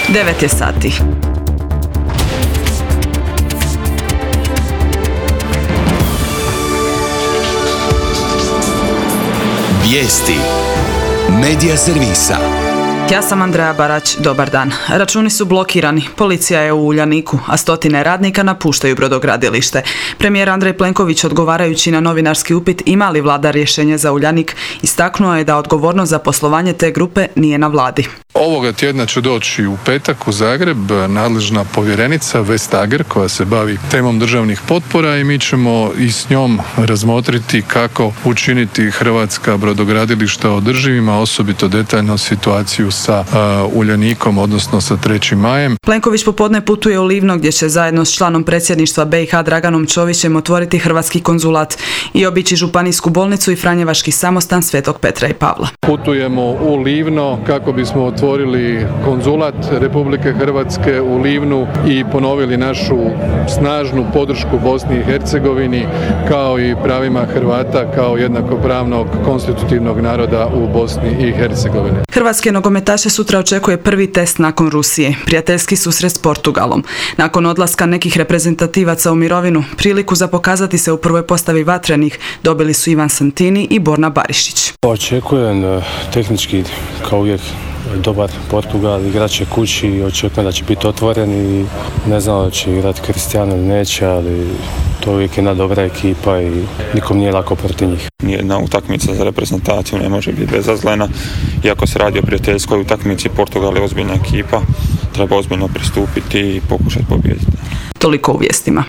9 je sati. Vijesti Medija servisa. Ja sam Andreja Barać, dobar dan. Računi su blokirani, policija je u Uljaniku, a stotine radnika napuštaju brodogradilište. Premijer Andrej Plenković, odgovarajući na novinarski upit ima li vlada rješenje za Uljanik, istaknuo je da odgovornost za poslovanje te grupe nije na vladi. Ovoga tjedna će doći u petak u Zagreb nadležna povjerenica Vestager koja se bavi temom državnih potpora i mi ćemo i s njom razmotriti kako učiniti hrvatska brodogradilišta održivima, osobito detaljno situaciju sa Uljanikom, odnosno sa 3. majem. Plenković popodne putuje u Livno gdje će zajedno s članom predsjedništva BiH Draganom Čovićem otvoriti hrvatski konzulat i obići županijsku bolnicu i Franjevački samostan Svetog Petra i Pavla. Putujemo u Livno kako bismo otvorili konzulat Republike Hrvatske u Livnu i ponovili našu snažnu podršku Bosni i Hercegovini kao i pravima Hrvata kao jednakopravnog konstitutivnog naroda u Bosni i Hercegovini. Hrvatske nogometaše sutra očekuje prvi test nakon Rusije, prijateljski susret s Portugalom. Nakon odlaska nekih reprezentativaca u mirovinu, priliku za pokazati se u prvoj postavi vatrenih dobili su Ivan Santini i Borna Barišić. Očekujem tehnički kao uvijek dobar Portugal, igrat će kući i očekujem da će biti otvoren i ne znam da će igrati Cristiano ili neće, ali to uvijek jedna dobra ekipa i nikom nije lako protiv njih. Nijedna utakmica za reprezentaciju ne može biti bezazlena. Iako se radi o prijateljskoj utakmici, Portugal je ozbiljna ekipa, treba ozbiljno pristupiti i pokušati pobijediti. Toliko u vijestima.